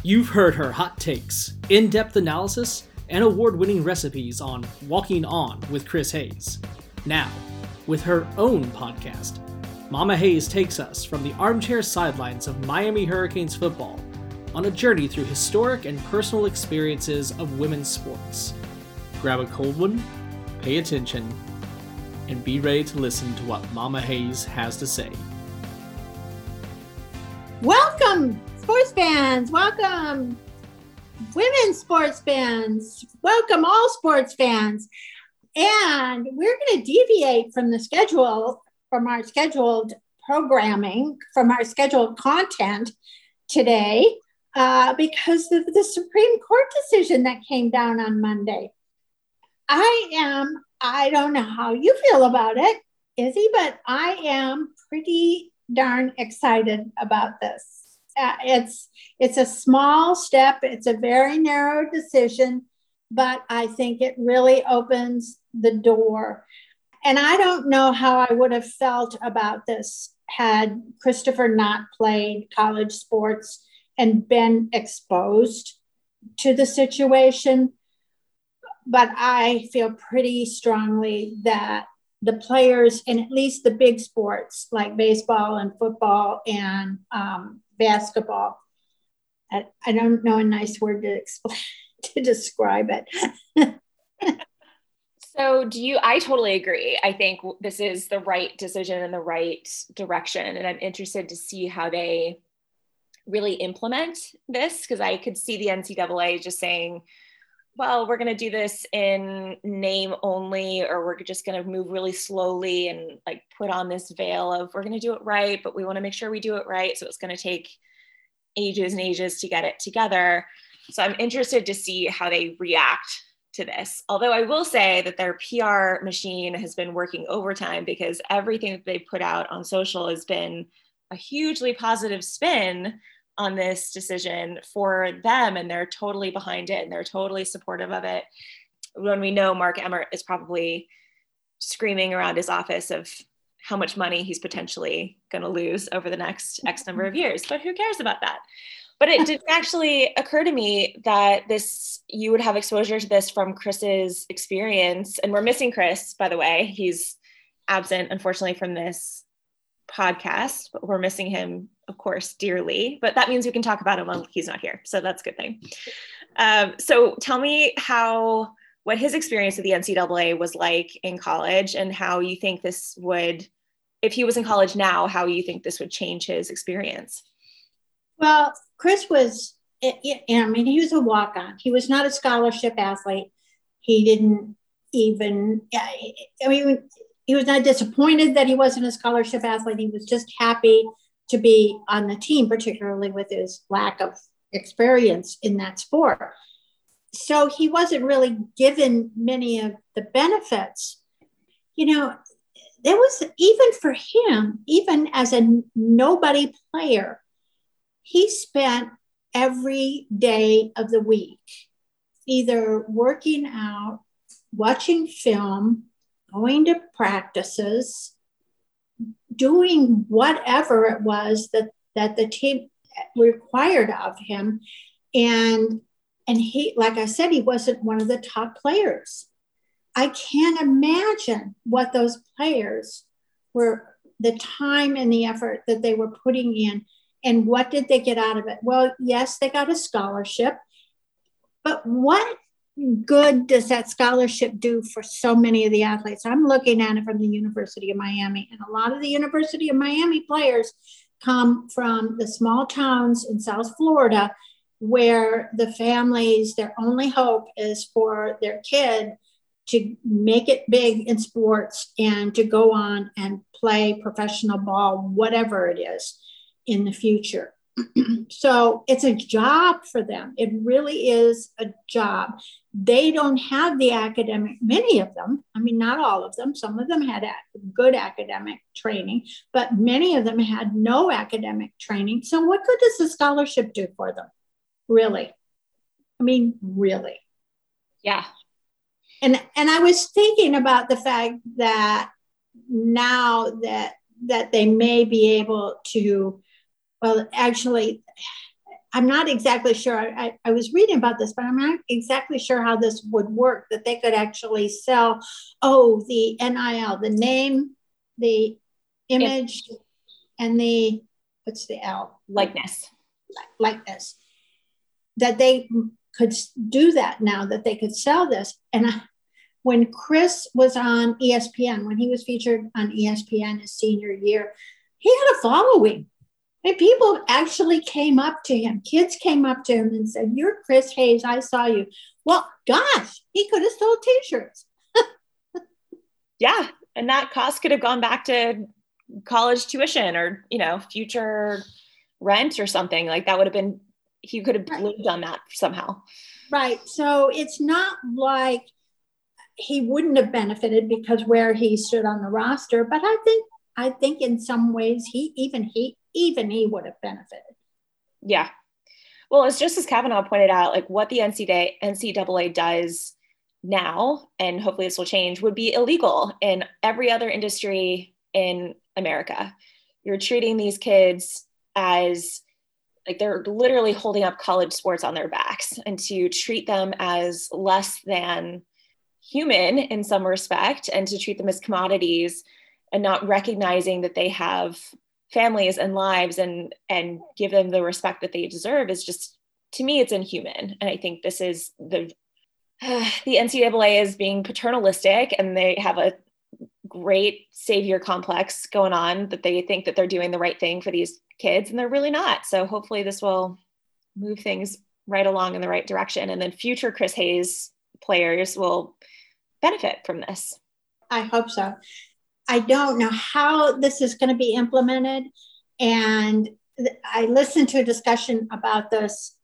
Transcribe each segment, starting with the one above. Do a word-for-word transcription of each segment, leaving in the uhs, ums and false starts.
You've heard her hot takes, in-depth analysis, and award-winning recipes on Walking On with Chris Hayes. Now, with her own podcast, Mama Hayes takes us from the armchair sidelines of Miami Hurricanes football on a journey through historic and personal experiences of women's sports. Grab a cold one, pay attention, and be ready to listen to what Mama Hayes has to say. Welcome, sports fans. Welcome, women's sports fans. Welcome, all sports fans. And we're going to deviate from the schedule, from our scheduled programming, from our scheduled content today, uh, because of the Supreme Court decision that came down on Monday. I am, I don't know how you feel about it, Izzy, but I am pretty darn excited about this. Uh, it's it's a small step. It's a very narrow decision, but I think it really opens the door. And I don't know how I would have felt about this had Christopher not played college sports and been exposed to the situation. But I feel pretty strongly that the players in at least the big sports like baseball and football and um, basketball, I, I don't know a nice word to explain, to describe it. So do you, I totally agree. I think this is the right decision in the right direction. And I'm interested to see how they really implement this, because I could see the N C double A just saying, well, we're going to do this in name only, or we're just going to move really slowly and like put on this veil of we're going to do it right, but we want to make sure we do it right. So it's going to take ages and ages to get it together. So I'm interested to see how they react to this. Although I will say that their P R machine has been working overtime, because everything that they put out on social has been a hugely positive spin on this decision for them, and they're totally behind it and they're totally supportive of it. When we know Mark Emmert is probably screaming around his office of how much money he's potentially going to lose over the next X number of years, but who cares about that? But it did actually occur to me that this, you would have exposure to this from Chris's experience. And we're missing Chris, by the way. He's absent, unfortunately, from this podcast, but we're missing him, of course, dearly. But that means we can talk about him when he's not here. So that's a good thing. Um, so tell me how, what his experience with the N C double A was like in college, and how you think this would, if he was in college now, how you think this would change his experience. Well, Chris was, I mean, he was a walk-on. He was not a scholarship athlete. He didn't even, I mean, he was not disappointed that he wasn't a scholarship athlete. He was just happy to be on the team, particularly with his lack of experience in that sport. So he wasn't really given many of the benefits. You know, there was, even for him, even as a nobody player, he spent every day of the week either working out, watching film, going to practices, doing whatever it was that, that the team required of him. And, and he, like I said, he wasn't one of the top players. I can't imagine what those players were, the time and the effort that they were putting in. And what did they get out of it? Well, yes, they got a scholarship, but what good does that scholarship do for so many of the athletes? I'm looking at it from the University of Miami, and a lot of the University of Miami players come from the small towns in South Florida, where the families, their only hope is for their kid to make it big in sports and to go on and play professional ball, whatever it is, in the future. So it's a job for them. It really is a job. They don't have the academic, many of them, I mean, not all of them, some of them had good academic training, but many of them had no academic training. So what good does the scholarship do for them? Really? I mean, really? Yeah. And, and I was thinking about the fact that now that, that they may be able to, well, actually, I'm not exactly sure. I, I was reading about this, but I'm not exactly sure how this would work, that they could actually sell, oh, the N I L, the name, the image, it, and the, what's the L? Likeness. Likeness. That they could do that now, that they could sell this. And I, when Chris was on E S P N, when he was featured on E S P N his senior year, he had a following. And people actually came up to him. Kids came up to him and said, "You're Chris Hayes. I saw you." Well, gosh, he could have sold t-shirts. Yeah. And that cost could have gone back to college tuition or, you know, future rent or something. Like that would have been, he could have right. lived on that somehow. Right. So it's not like he wouldn't have benefited because where he stood on the roster, but I think I think in some ways he even he even he would have benefited. Yeah. Well, it's just as Kavanaugh pointed out, like what the N C double A does now, and hopefully this will change, would be illegal in every other industry in America. You're treating these kids as like they're literally holding up college sports on their backs, and to treat them as less than human in some respect, and to treat them as commodities and not recognizing that they have families and lives and and give them the respect that they deserve is just, to me, it's inhuman. And I think this is the uh, the N C double A is being paternalistic, and they have a great savior complex going on, that they think that they're doing the right thing for these kids, and they're really not. So hopefully this will move things right along in the right direction, and then future Chris Hayes players will benefit from this. I hope so. I don't know how this is going to be implemented. And I listened to a discussion about this.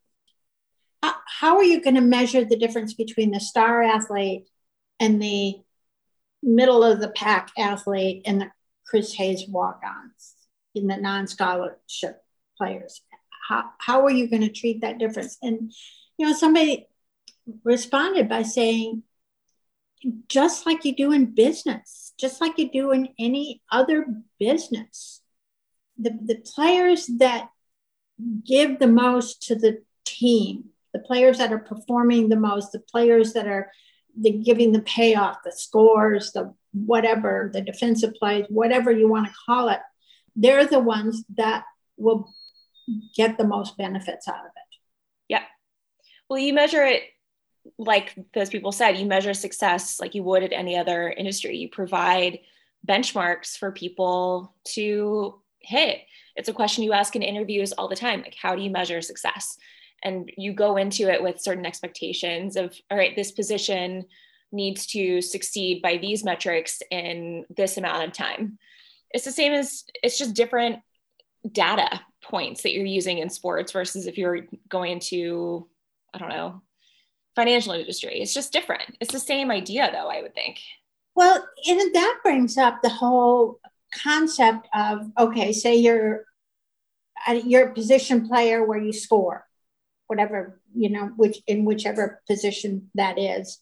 How are you going to measure the difference between the star athlete and the middle of the pack athlete and the Chris Hayes walk-ons in the non-scholarship players? How, how are you going to treat that difference? And, you know, somebody responded by saying, just like you do in business, just like you do in any other business, the, the players that give the most to the team, the players that are performing the most, the players that are the giving the payoff, the scores, the whatever, the defensive plays, whatever you want to call it, they're the ones that will get the most benefits out of it. Yeah. Well, you measure it, like those people said, you measure success like you would at any other industry. You provide benchmarks for people to hit. It's a question you ask in interviews all the time. Like, how do you measure success? And you go into it with certain expectations of, all right, this position needs to succeed by these metrics in this amount of time. It's the same as, it's just different data points that you're using in sports versus if you're going into, I don't know, financial industry. It's just different. It's the same idea though, I would think. Well, and that brings up the whole concept of, okay, say you're, you're a position player where you score, whatever, you know, which in whichever position that is.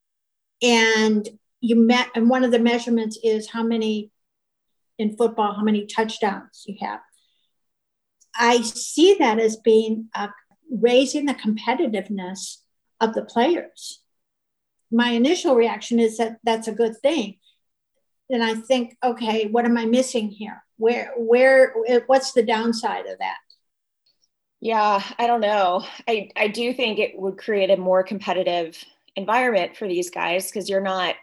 And you met, and one of the measurements is how many in football, how many touchdowns you have. I see that as being uh, raising the competitiveness of the players. My initial reaction is that that's a good thing. And I think, okay, what am I missing here? Where, where, what's the downside of that? Yeah, I don't know. I, I do think it would create a more competitive environment for these guys, because you're not,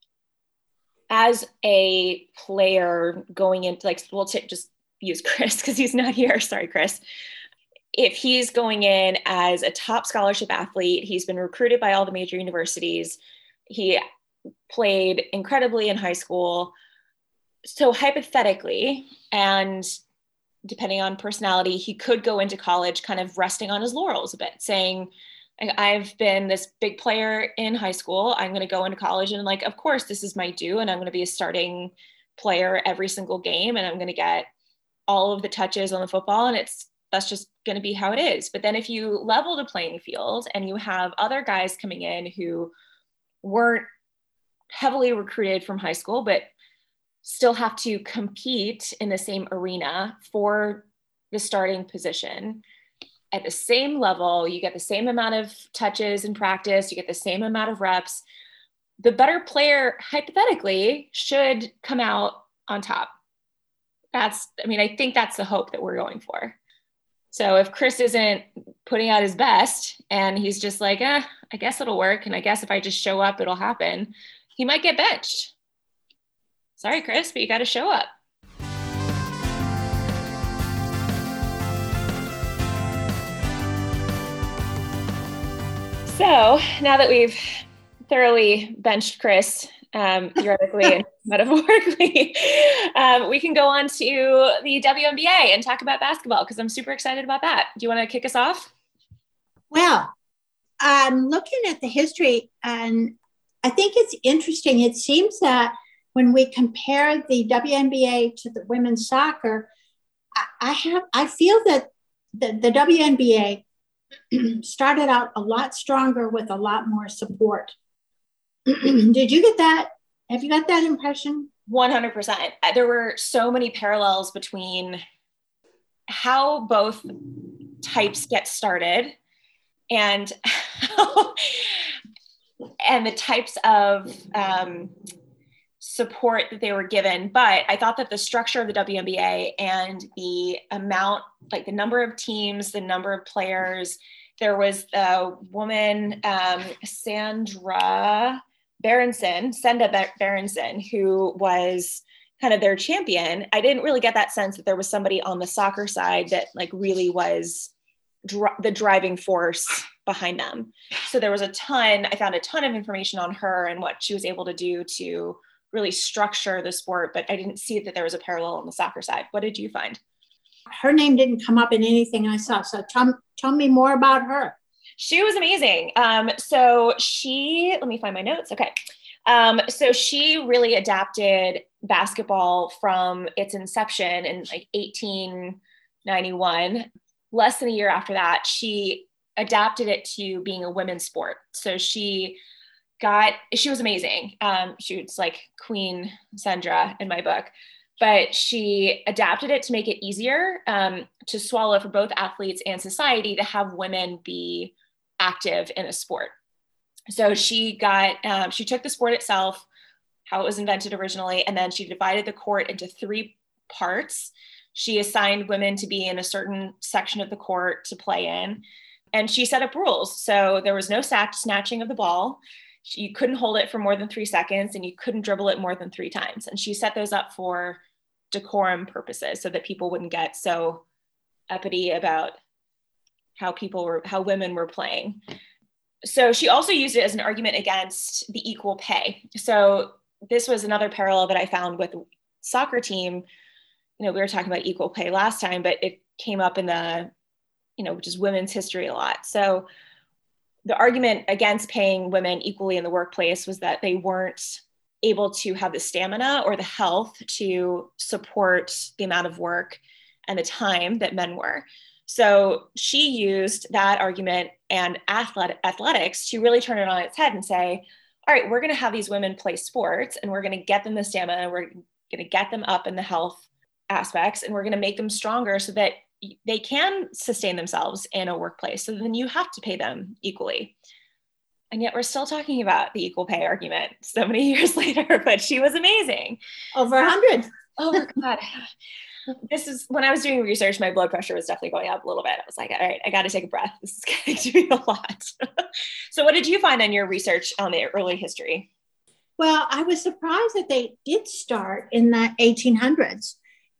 as a player going into, like, we'll t- just use Chris because he's not here. Sorry, Chris. If he's going in as a top scholarship athlete, he's been recruited by all the major universities. He played incredibly in high school. So hypothetically, and depending on personality, he could go into college kind of resting on his laurels a bit, saying, I've been this big player in high school. I'm going to go into college and, like, of course, this is my due, and I'm going to be a starting player every single game, and I'm going to get all of the touches on the football, and it's that's just going to be how it is. But then if you level the playing field and you have other guys coming in who weren't heavily recruited from high school, but still have to compete in the same arena for the starting position, at the same level, you get the same amount of touches in practice, you get the same amount of reps, the better player hypothetically should come out on top. That's, I mean, I think that's the hope that we're going for. So if Chris isn't putting out his best and he's just like, eh, I guess it'll work. And I guess if I just show up, it'll happen. He might get benched. Sorry, Chris, but you got to show up. So now that we've thoroughly benched Chris, um, theoretically and metaphorically, um, we can go on to the W N B A and talk about basketball because I'm super excited about that. Do you want to kick us off? Well, I'm looking at the history and I think it's interesting. It seems that when we compare the W N B A to the women's soccer, I, I have I feel that the, the W N B A started out a lot stronger with a lot more support. Did you get that? Have you got that impression? one hundred percent. There were so many parallels between how both types get started and how, and the types of um, support that they were given. But I thought that the structure of the W N B A and the amount, like the number of teams, the number of players, there was a woman, um, Sandra Berenson, Senda Berenson, who was kind of their champion. I didn't really get that sense that there was somebody on the soccer side that like really was dr- the driving force behind them. So there was a ton, I found a ton of information on her and what she was able to do to really structure the sport, but I didn't see that there was a parallel on the soccer side. What did you find? Her name didn't come up in anything I saw. So tell, tell me more about her. She was amazing. Um, so she, let me find my notes. Okay. Um, so she really adapted basketball from its inception in like eighteen ninety-one. Less than a year after that, she adapted it to being a women's sport. So she got, she was amazing. Um, she was like Queen Sandra in my book, but she adapted it to make it easier um, to swallow for both athletes and society to have women be active in a sport. So she got, um, she took the sport itself, how it was invented originally, and then she divided the court into three parts. She assigned women to be in a certain section of the court to play in, and she set up rules. So there was no sack snatching of the ball. You couldn't hold it for more than three seconds, and you couldn't dribble it more than three times. And she set those up for decorum purposes so that people wouldn't get so uppity about how people were, how women were playing. So she also used it as an argument against the equal pay. So this was another parallel that I found with soccer team. You know, we were talking about equal pay last time, but it came up in the, you know, which is women's history a lot. So the argument against paying women equally in the workplace was that they weren't able to have the stamina or the health to support the amount of work and the time that men were. So she used that argument and athletic, athletics to really turn it on its head and say, all right, we're going to have these women play sports and we're going to get them the stamina and we're going to get them up in the health aspects and we're going to make them stronger so that they can sustain themselves in a workplace. So then you have to pay them equally. And yet we're still talking about the equal pay argument so many years later, but she was amazing. Over a hundred. Oh God. This is when I was doing research, my blood pressure was definitely going up a little bit. I was like, all right, I got to take a breath. This is getting to be a lot. So what did you find in your research on the early history? Well, I was surprised that they did start in the eighteen hundreds.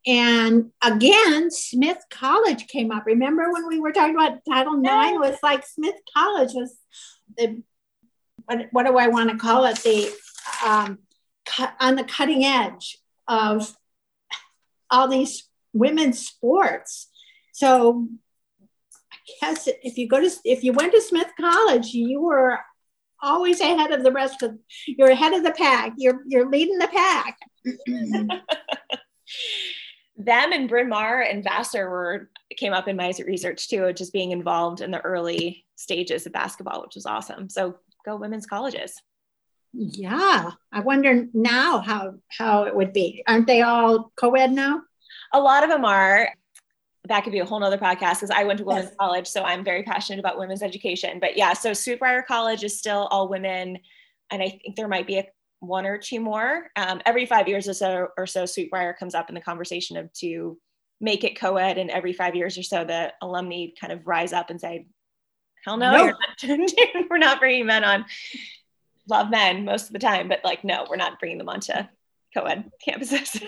And again, Smith College came up. Remember when we were talking about Title nine was like Smith College was the, what, what do I want to call it? The um, cut, on the cutting edge of all these women's sports. So I guess if you go to, if you went to Smith College, you were always ahead of the rest of, you're ahead of the pack. You're, you're leading the pack. Them and Bryn Mawr and Vassar were, came up in my research too, just being involved in the early stages of basketball, which was awesome. So go women's colleges. Yeah. I wonder now how, how it would be. Aren't they all co-ed now? A lot of them are. that could be a whole nother podcast because I went to women's yes. college, so I'm very passionate about women's education. But yeah, so Sweetbriar College is still all women, and I think there might be a, one or two more. Um, every five years or so, or so, Sweetbriar comes up in the conversation of to make it co-ed, and every five years or so, the alumni kind of rise up and say, "Hell no, no. You're not, we're not bringing men on." Love men most of the time, but like, no, we're not bringing them onto co-ed campuses.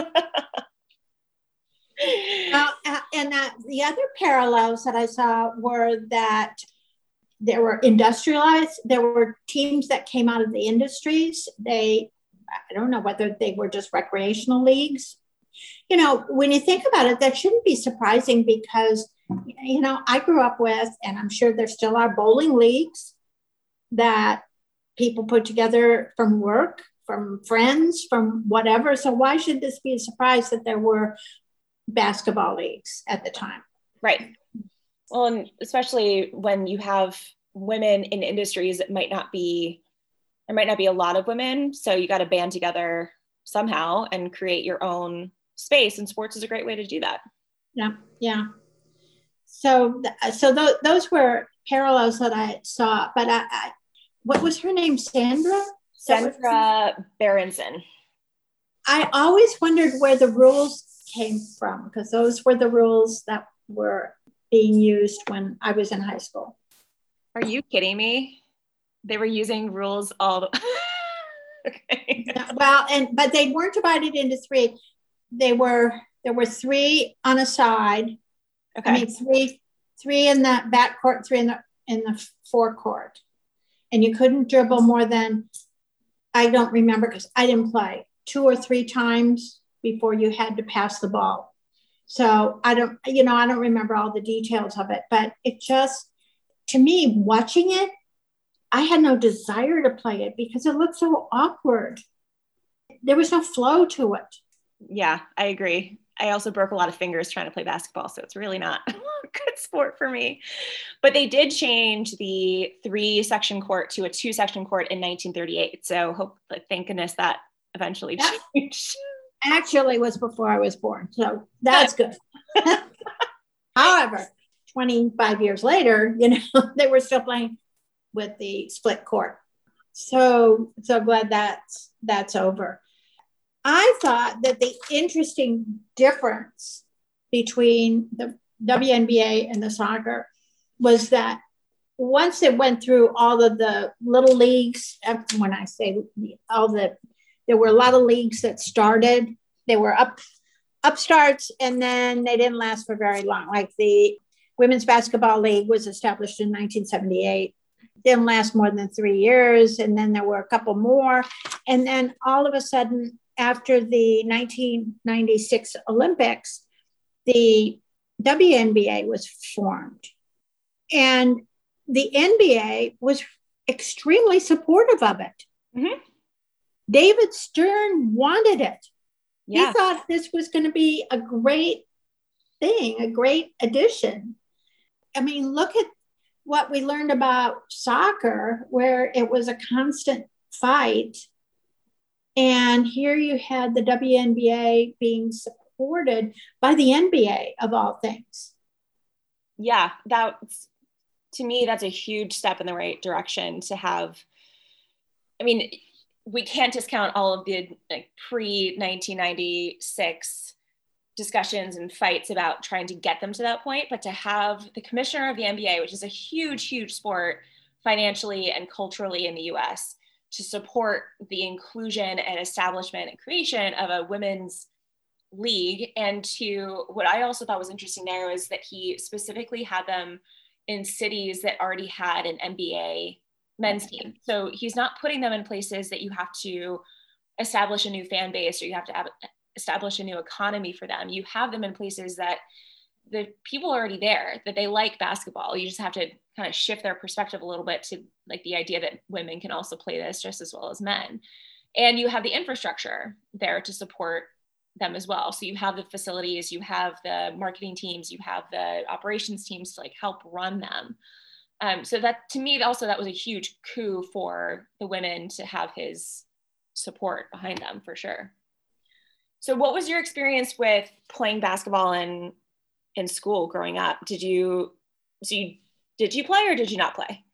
uh, and uh, the other parallels that I saw were that there were industrialized, there were teams that came out of the industries. They, I don't know whether they were just recreational leagues. You know, when you think about it, that shouldn't be surprising because, you know, I grew up with, and I'm sure there still are bowling leagues that people put together from work, from friends, from whatever. So why should this be a surprise that there were basketball leagues at the time? Right. Well, and especially when you have women in industries, it might not be, there might not be a lot of women. So you got to band together somehow and create your own space. And sports is a great way to do that. Yeah. Yeah. So, so th- those were parallels that I saw, but I, I what was her name? Sandra? Sandra Berenson. I always wondered where the rules came from because those were the rules that were being used when I was in high school. Are you kidding me? They were using rules all the okay. Yeah, well, and but they weren't divided into three. They were there were three on a side. Okay. I mean three three in the back court, three in the in the forecourt. And you couldn't dribble more than, I don't remember because I didn't play, two or three times before you had to pass the ball. So I don't, you know, I don't remember all the details of it, but it just, to me, watching it, I had no desire to play it because it looked so awkward. There was no flow to it. Yeah, I agree. I also broke a lot of fingers trying to play basketball, so it's really not a good sport for me. But they did change the three section court to a two section court in nineteen thirty-eight. So hope, thank goodness that eventually that changed. Actually was before I was born, so that's good. However, twenty-five years later, you know, they were still playing with the split court. So, so glad that's, that's over. I thought that the interesting difference between the W N B A and the soccer was that once it went through all of the little leagues, when I say all the, there were a lot of leagues that started, they were up upstarts, and then they didn't last for very long. Like the Women's Basketball League was established in nineteen seventy-eight, didn't last more than three years. And then there were a couple more. And then all of a sudden, after the nineteen ninety-six Olympics, the W N B A was formed. And the N B A was extremely supportive of it. Mm-hmm. David Stern wanted it. Yeah. He thought this was going to be a great thing, a great addition. I mean, look at what we learned about soccer, where it was a constant fight. And here you had the W N B A being supported by the N B A of all things. Yeah, that's, to me, that's a huge step in the right direction to have. I mean, we can't discount all of the like pre nineteen ninety-six discussions and fights about trying to get them to that point, but to have the commissioner of the N B A, which is a huge, huge sport financially and culturally in the U S, to support the inclusion and establishment and creation of a women's league. And to what I also thought was interesting there was that he specifically had them in cities that already had an N B A men's team. So he's not putting them in places that you have to establish a new fan base or you have to have, establish a new economy for them. You have them in places that the people are already there, that they like basketball. You just have to kind of shift their perspective a little bit to like the idea that women can also play this just as well as men. And you have the infrastructure there to support them as well. So you have the facilities, you have the marketing teams, you have the operations teams to like help run them. Um, so that, to me, also that was a huge coup for the women to have his support behind them for sure. So what was your experience with playing basketball in in school growing up. Did you, so you, did you play or did you not play?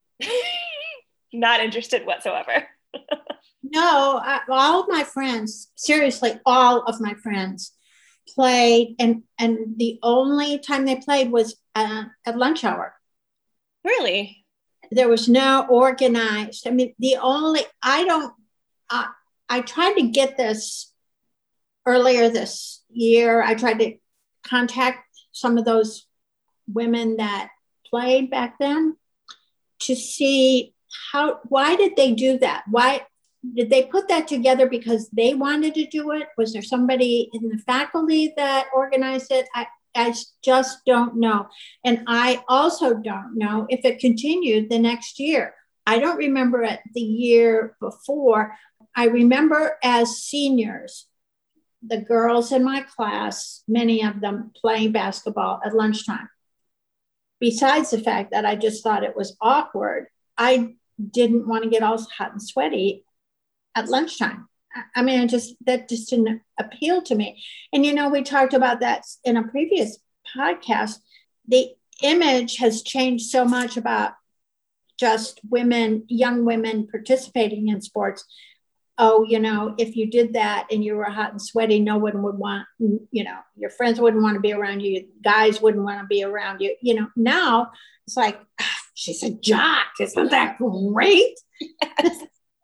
Not interested whatsoever. No, I, all of my friends, seriously, all of my friends played, and and the only time they played was uh, at lunch hour. Really? There was no organized. I mean, the only, I don't, uh, I tried to get this earlier this year. I tried to contact some of those women that played back then to see how, why did they do that? Why did they put that together because they wanted to do it? Was there somebody in the faculty that organized it? I, I just don't know. And I also don't know if it continued the next year. I don't remember it the year before. I remember as seniors, the girls in my class, many of them playing basketball at lunchtime. Besides the fact that I just thought it was awkward, I didn't want to get all hot and sweaty at lunchtime. I mean, I just, that just didn't appeal to me. And, you know, we talked about that in a previous podcast. The image has changed so much about just women, young women participating in sports. Oh, you know, if you did that and you were hot and sweaty, no one would want, you know, your friends wouldn't want to be around you. Guys wouldn't want to be around you. You know, now it's like, ah, she's a jock. Isn't that great? Yes.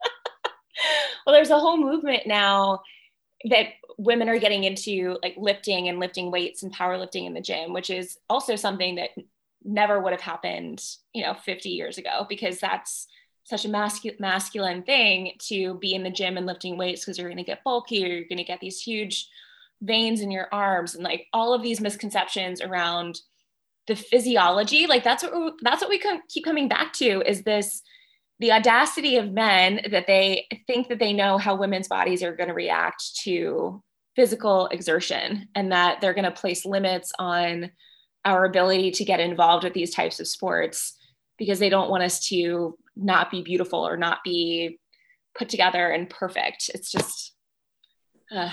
Well, there's a whole movement now that women are getting into, like lifting and lifting weights and powerlifting in the gym, which is also something that never would have happened, you know, fifty years ago, because that's such a mascu- masculine thing to be in the gym and lifting weights, because you're going to get bulky or you're going to get these huge veins in your arms, and like all of these misconceptions around the physiology. Like that's what we, that's what we com- keep coming back to, is this, the audacity of men that they think that they know how women's bodies are going to react to physical exertion, and that they're going to place limits on our ability to get involved with these types of sports because they don't want us to not be beautiful or not be put together and perfect. It's just, uh,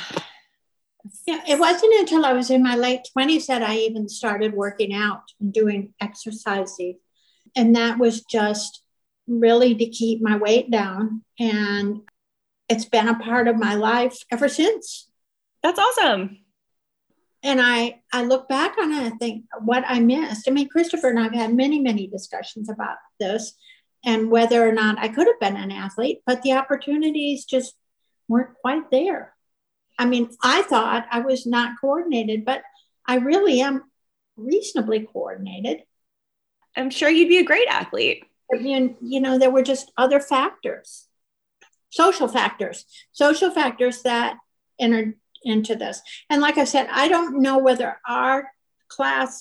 yeah, it wasn't until I was in my late twenties that I even started working out and doing exercising. And that was just really to keep my weight down. And it's been a part of my life ever since. That's awesome. And I, I look back on it and think what I missed. I mean, Christopher and I've had many, many discussions about this and whether or not I could have been an athlete, but the opportunities just weren't quite there. I mean, I thought I was not coordinated, but I really am reasonably coordinated. I'm sure you'd be a great athlete. I mean, you know, there were just other factors, social factors, social factors that entered into this. And like I said, I don't know whether our class,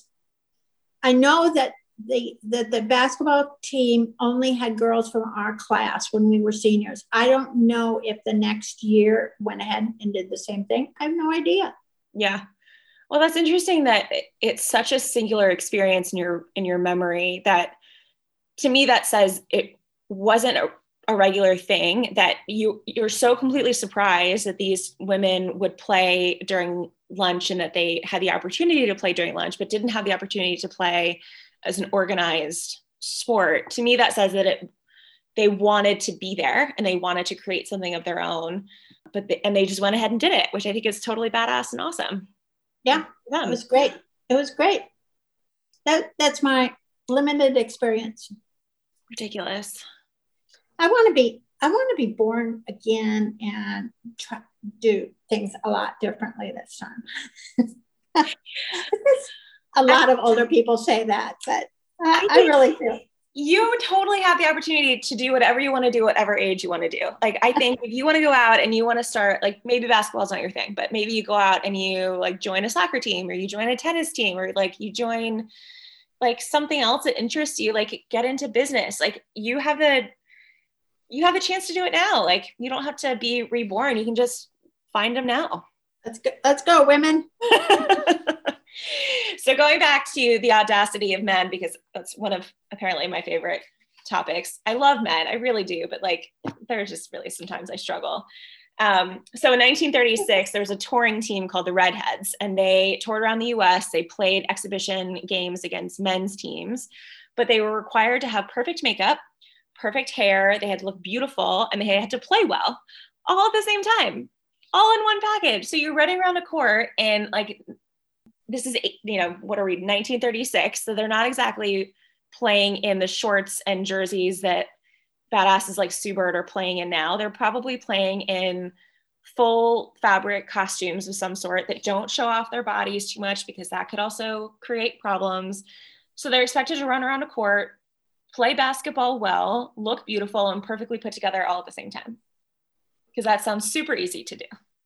I know that the, the, the basketball team only had girls from our class when we were seniors. I don't know if the next year went ahead and did the same thing. I have no idea. Yeah. Well, that's interesting that it's such a singular experience in your, in your memory that, to me, that says it wasn't a, a regular thing, that you, you're so completely surprised that these women would play during lunch and that they had the opportunity to play during lunch, but didn't have the opportunity to play as an organized sport. To me, that says that it, they wanted to be there and they wanted to create something of their own, but they, and they just went ahead and did it, which I think is totally badass and awesome. Yeah, it was great. It was great. That that's my limited experience. Ridiculous. I want to be, I want to be born again and try do things a lot differently this time. A lot of older people say that, but I, I really feel. You totally have the opportunity to do whatever you want to do, whatever age you want to do. Like, I think if you want to go out and you want to start, like maybe basketball is not your thing, but maybe you go out and you like join a soccer team or you join a tennis team or like you join like something else that interests you, like get into business. Like you have the, you have the chance to do it now. Like you don't have to be reborn. You can just find them now. Let's go, let's go, women. So going back to the audacity of men, because that's one of apparently my favorite topics. I love men, I really do, but like there's just really sometimes I struggle. Um, so in nineteen thirty-six, there was a touring team called the Redheads, and they toured around the U S. They played exhibition games against men's teams, but they were required to have perfect makeup, perfect hair. They had to look beautiful, and they had to play well all at the same time, all in one package. So you're running around a court, and like, this is, you know, what are we, nineteen thirty-six. So they're not exactly playing in the shorts and jerseys that badasses like Sue Bird are playing in now. They're probably playing in full fabric costumes of some sort that don't show off their bodies too much, because that could also create problems. So they're expected to run around a court, play basketball well, look beautiful, and perfectly put together all at the same time. Because that sounds super easy to do.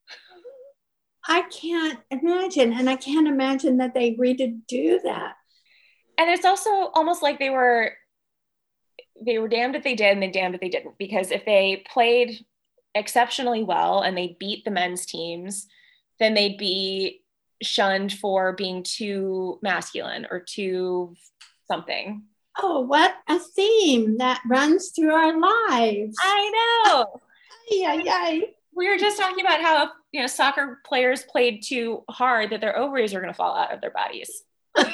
I can't imagine. And I can't imagine that they agreed to do that. And it's also almost like they were they were damned if they did and they damned if they didn't, because if they played exceptionally well and they beat the men's teams, then they'd be shunned for being too masculine or too something. Oh, what a theme that runs through our lives. I know. Yeah, yeah. We were just talking about how, you know, soccer players played too hard that their ovaries are going to fall out of their bodies.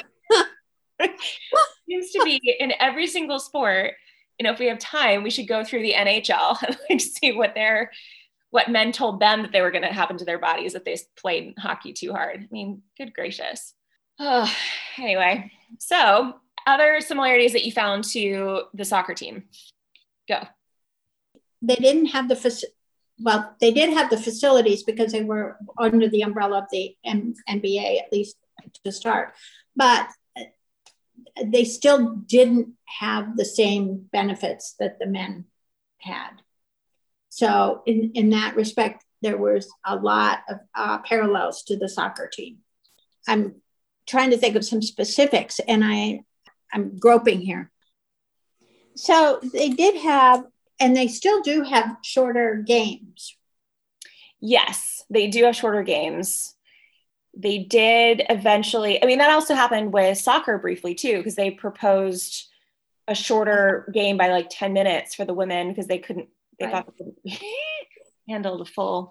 Seems to be in every single sport. You know, if we have time, we should go through the N H L and like see what their what men told them that they were going to happen to their bodies if they played hockey too hard. I mean, good gracious. Oh, anyway, so other similarities that you found to the soccer team. Go. They didn't have the well, they did have the facilities because they were under the umbrella of the N B A, at least to start, but they still didn't have the same benefits that the men had. So in, in that respect, there was a lot of uh, parallels to the soccer team. I'm trying to think of some specifics, and I, I'm groping here. So they did have, and they still do have shorter games. Yes, they do have shorter games. They did eventually, I mean, that also happened with soccer briefly too, because they proposed a shorter game by like ten minutes for the women because they couldn't, they right. thought they couldn't handle the full.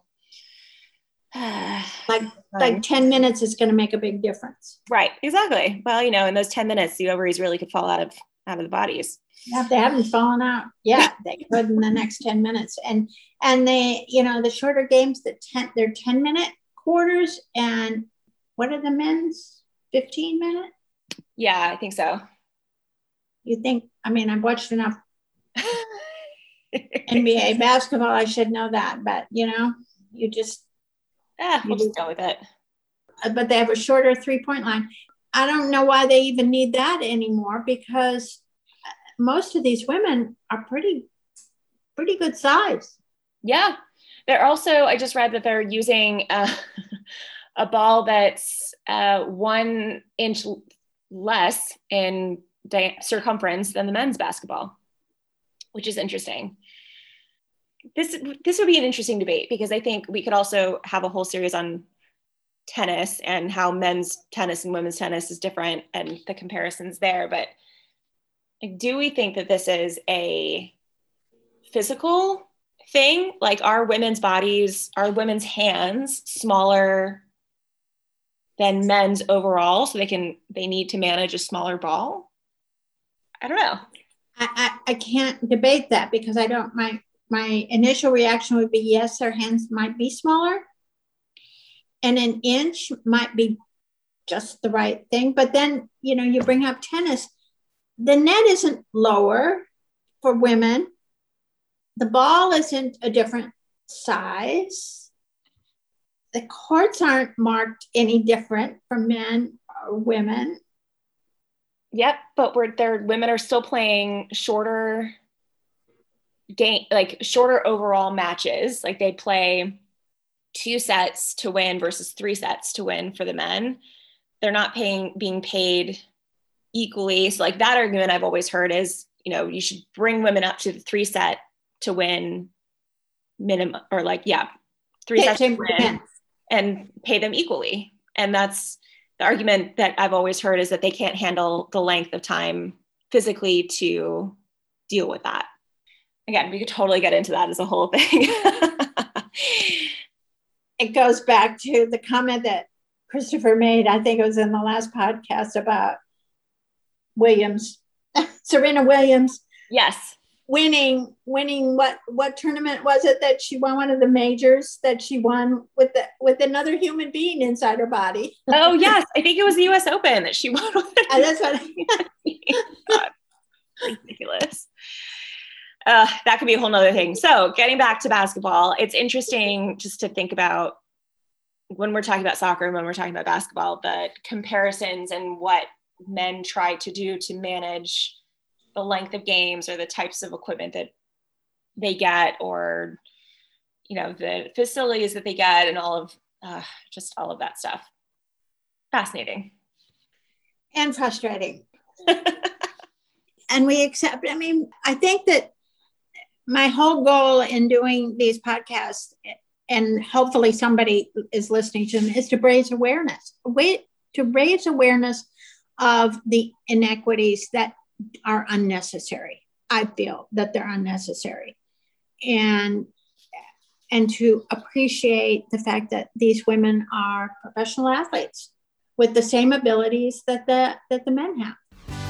like, like ten minutes is going to make a big difference. Right, exactly. Well, you know, in those ten minutes, the ovaries really could fall out of, out of the bodies. Yeah, if they haven't fallen out yet, they could in the next ten minutes. And, and they, you know, the shorter games, the ten, they're ten minute quarters, and what are the men's fifteen minute? Yeah, I think so. You think, I mean, I've watched enough N B A basketball, I should know that, but you know, you just, yeah, we'll just go with it. But they have a shorter three point line. I don't know why they even need that anymore, because most of these women are pretty, pretty good size. Yeah. They're also, I just read that they're using uh, a ball that's uh, one inch less in di- circumference than the men's basketball, which is interesting. This, this would be an interesting debate, because I think we could also have a whole series on tennis and how men's tennis and women's tennis is different and the comparisons there. But like, do we think that this is a physical thing? Like, are women's bodies, are women's hands smaller than men's overall, so they can, they need to manage a smaller ball? I don't know. I, I, I can't debate that, because I don't, my, my initial reaction would be, yes, their hands might be smaller, and an inch might be just the right thing. But then, you know, you bring up tennis, the net isn't lower for women. The ball isn't a different size. The courts aren't marked any different for men or women. Yep, but we're there. Women are still playing shorter game, like shorter overall matches. Like they play two sets to win versus three sets to win for the men. They're not paying, being paid equally. So like that argument I've always heard is, you know, you should bring women up to the three set to win minimum, or like, yeah, three sets to win and pay them equally. And that's the argument that I've always heard, is that they can't handle the length of time physically to deal with that. Again, we could totally get into that as a whole thing. it goes back to the comment that Christopher made. I think it was in the last podcast about Williams, Serena Williams. Yes. Winning, winning what, what tournament was it that she won? One of the majors that she won with the, with another human being inside her body. Oh yes. I think it was the U S Open that she won with. Uh, that's what God, ridiculous. Uh, that could be a whole nother thing. So getting back to basketball, it's interesting just to think about when we're talking about soccer and when we're talking about basketball, the comparisons and what men try to do to manage the length of games or the types of equipment that they get, or, you know, the facilities that they get, and all of uh, just all of that stuff. Fascinating. And frustrating. And we accept, I mean, I think that my whole goal in doing these podcasts, and hopefully somebody is listening to them, is to raise awareness, wait, to raise awareness of the inequities that are unnecessary. I feel that they're unnecessary. And, and to appreciate the fact that these women are professional athletes with the same abilities that the, that the men have.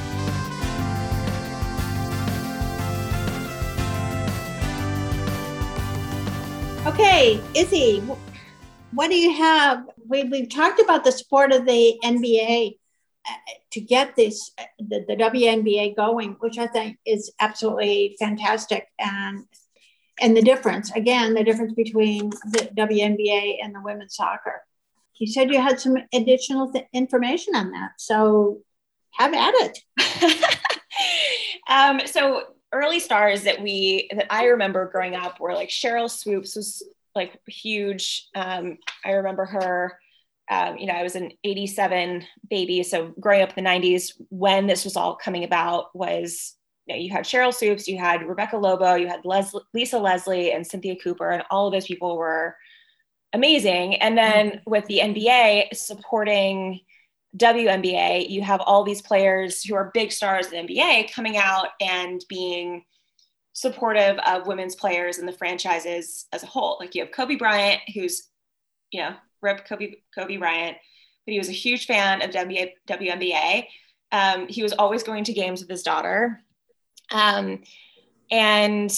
Okay, Izzy, what do you have? We, we've talked about the support of the N B A uh, to get this, uh, the, the W N B A going, which I think is absolutely fantastic. And, and the difference, again, the difference between the W N B A and the women's soccer. You said you had some additional th- information on that. So have at it. um, so early stars that we, that I remember growing up were like Cheryl Swoops was like huge. Um, I remember her, um, you know, I was an eighty-seven baby. So growing up in the nineties, when this was all coming about was, you know, you had Cheryl Swoops, you had Rebecca Lobo, you had Les- Lisa Leslie and Cynthia Cooper, and all of those people were amazing. And then with the N B A supporting W N B A, you have all these players who are big stars in the N B A coming out and being supportive of women's players and the franchises as a whole. Like you have Kobe Bryant, who's, you know, rip Kobe, Kobe Bryant, but he was a huge fan of W N B A. Um, he was always going to games with his daughter. Um, and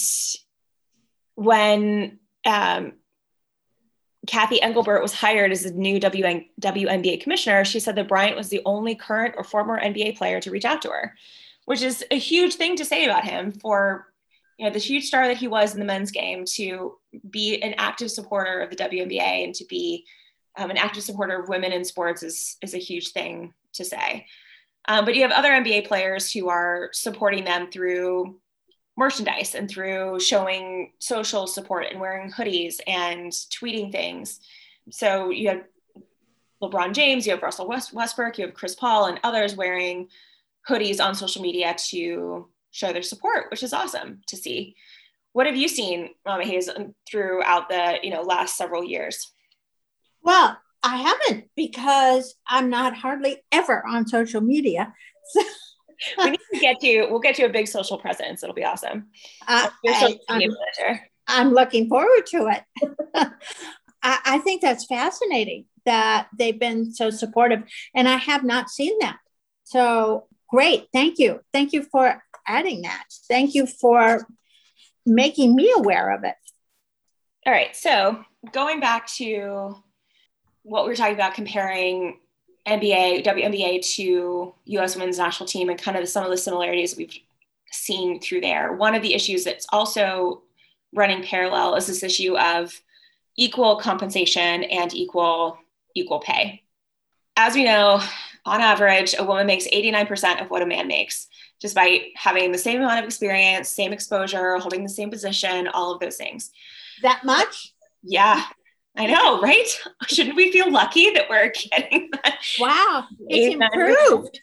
when um, Kathy Engelbert was hired as the new W N B A commissioner, she said that Bryant was the only current or former N B A player to reach out to her, which is a huge thing to say about him for, you know, the huge star that he was in the men's game, to be an active supporter of the W N B A and to be um, an active supporter of women in sports is, is a huge thing to say. Um, but you have other N B A players who are supporting them through merchandise and through showing social support and wearing hoodies and tweeting things. So you have LeBron James, you have Russell West- Westbrook, you have Chris Paul and others wearing hoodies on social media to show their support, which is awesome to see. What have you seen, Mama Hayes, throughout the, you know, last several years? Well, I haven't, because I'm not hardly ever on social media. So we need to get you, we'll get you a big social presence. It'll be awesome. Uh, I, I'm, I'm looking forward to it. I, I think that's fascinating that they've been so supportive, and I have not seen that. So great. Thank you. Thank you for adding that. Thank you for making me aware of it. All right. So going back to what we were talking about, comparing N B A, W N B A to U S Women's National Team, and kind of some of the similarities we've seen through there. One of the issues that's also running parallel is this issue of equal compensation and equal equal pay. As we know, on average, a woman makes eighty-nine percent of what a man makes, just by having the same amount of experience, same exposure, holding the same position, all of those things. That much? Yeah. I know, right? Shouldn't we feel lucky that we're getting that? Wow, it's improved.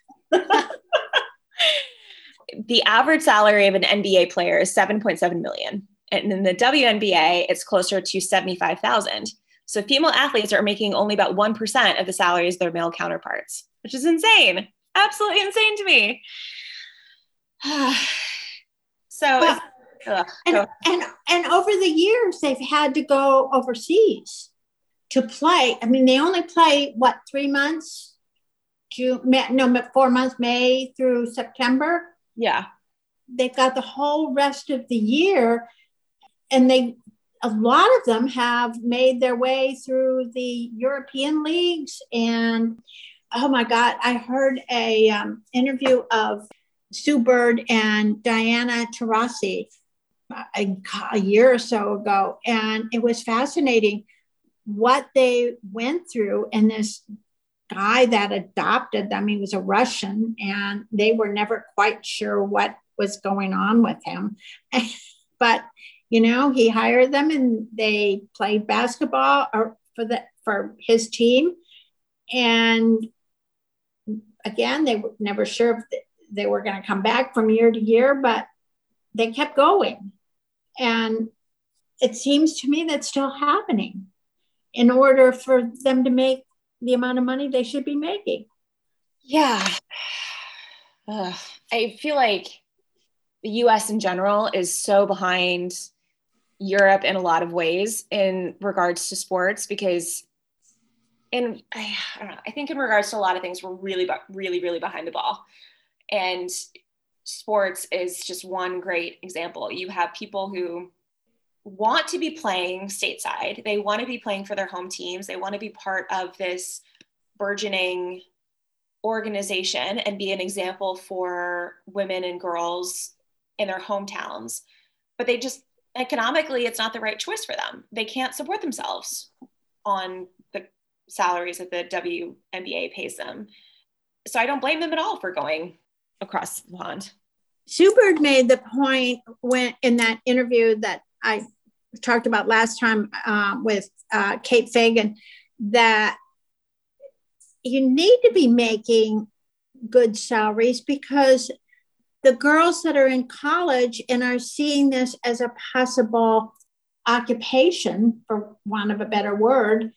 The average salary of an N B A player is seven point seven million. And in the W N B A, it's closer to seventy-five thousand. So female athletes are making only about one percent of the salaries of their male counterparts, which is insane. Absolutely insane to me. So, well, ugh, and, and and over the years, they've had to go overseas to play. I mean, they only play, what, three months? June, no, four months, May through September. Yeah. They've got the whole rest of the year. And they, a lot of them have made their way through the European leagues. And oh my God, I heard a um, interview of Sue Bird and Diana Taurasi a, a year or so ago. And it was fascinating what they went through. And this guy that adopted them, he was a Russian, and they were never quite sure what was going on with him. But, you know, he hired them and they played basketball or for the for his team. And again, they were never sure if they were going to come back from year to year, but they kept going. And it seems to me that's still happening in order for them to make the amount of money they should be making. Yeah. Ugh. I feel like the U S in general is so behind Europe in a lot of ways in regards to sports, because in, I, I don't know, I think in regards to a lot of things, we're really, really, really behind the ball. And sports is just one great example. You have people who want to be playing stateside. They want to be playing for their home teams. They want to be part of this burgeoning organization and be an example for women and girls in their hometowns. But they just, economically, it's not the right choice for them. They can't support themselves on the salaries that the W N B A pays them. So I don't blame them at all for going across the pond. Sue Bird made the point when in that interview that I talked about last time uh, with uh, Kate Fagan, that you need to be making good salaries because the girls that are in college and are seeing this as a possible occupation, for want of a better word,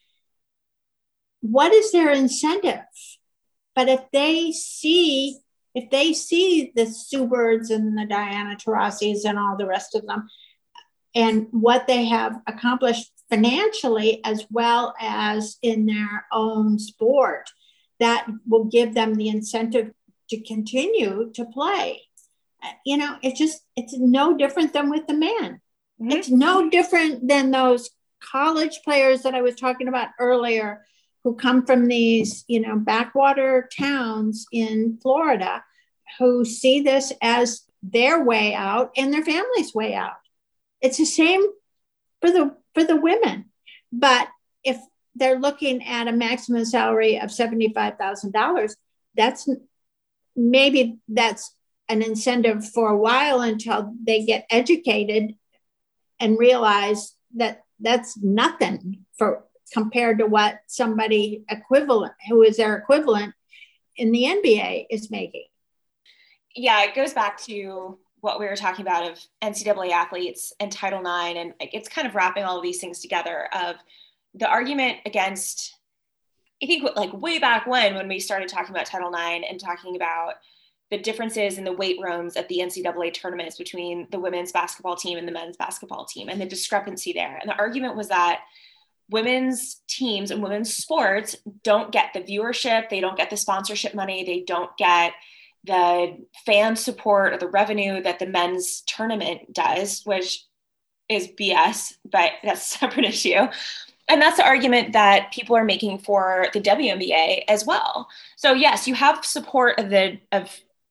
what is their incentive? But if they see, if they see the Sue Birds and the Diana Taurasi's and all the rest of them, and what they have accomplished financially as well as in their own sport, that will give them the incentive to continue to play. You know, it's just, it's no different than with the men. Mm-hmm. It's no different than those college players that I was talking about earlier who come from these, you know, backwater towns in Florida who see this as their way out and their family's way out. It's the same for the for the women. But if they're looking at a maximum salary of seventy-five thousand dollars, that's maybe that's an incentive for a while until they get educated and realize that that's nothing for compared to what somebody equivalent who is their equivalent in the N B A is making. Yeah, it goes back to what we were talking about of N C double A athletes and Title nine. And it's kind of wrapping all of these things together of the argument against, I think like way back when, when we started talking about Title nine and talking about the differences in the weight rooms at the N C double A tournaments between the women's basketball team and the men's basketball team and the discrepancy there. And the argument was that women's teams and women's sports don't get the viewership, they don't get the sponsorship money, they don't get the fan support or the revenue that the men's tournament does, which is B S, but that's a separate issue. And that's the argument that people are making for the W N B A as well. So yes, you have support of the of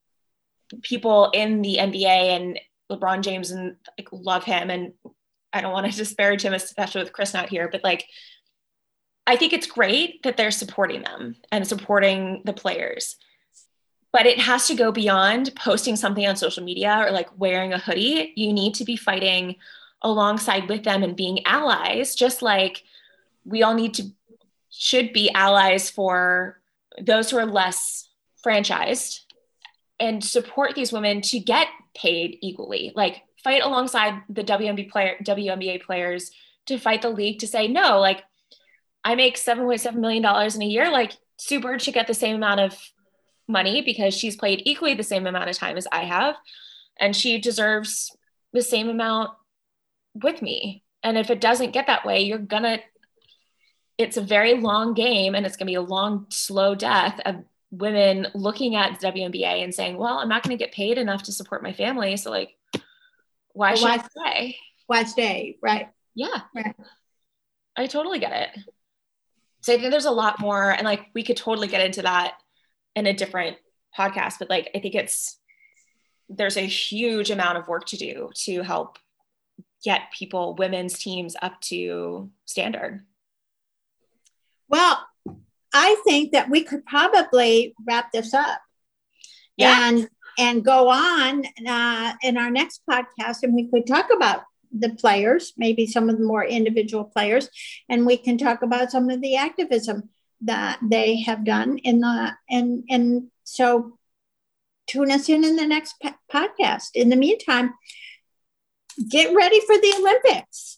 people in the N B A and LeBron James, and like love him. And I don't want to disparage him, especially with Chris not here, but like, I think it's great that they're supporting them and supporting the players. But it has to go beyond posting something on social media or like wearing a hoodie. You need to be fighting alongside with them and being allies, just like we all need to, should be allies for those who are less franchised and support these women to get paid equally. Like fight alongside the W N B A player, W N B A players to fight the league to say, no, like I make seven point seven million dollars in a year. Like Sue Bird should get the same amount of money because she's played equally the same amount of time as I have. And she deserves the same amount with me. And if it doesn't get that way, you're gonna, it's a very long game, and it's gonna be a long, slow death of women looking at the W N B A and saying, well, I'm not gonna get paid enough to support my family. So like, why should I stay? Why stay? Right. Yeah. Right. I totally get it. So I think there's a lot more, and like, we could totally get into that in a different podcast, but like, I think it's, there's a huge amount of work to do to help get people, women's teams up to standard. Well, I think that we could probably wrap this up. Yeah. and and go on uh, in our next podcast, and we could talk about the players, maybe some of the more individual players, and we can talk about some of the activism that they have done in the, and and so tune us in in the next po- podcast. In the meantime, get ready for the Olympics.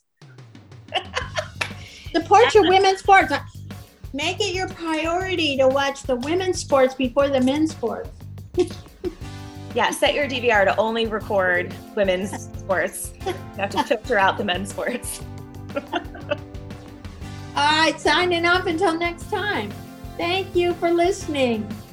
Support your women's sports. Make it your priority to watch the women's sports before the men's sports. Yeah, set your D V R to only record women's sports. You have to filter out the men's sports. All right, signing off until next time. Thank you for listening.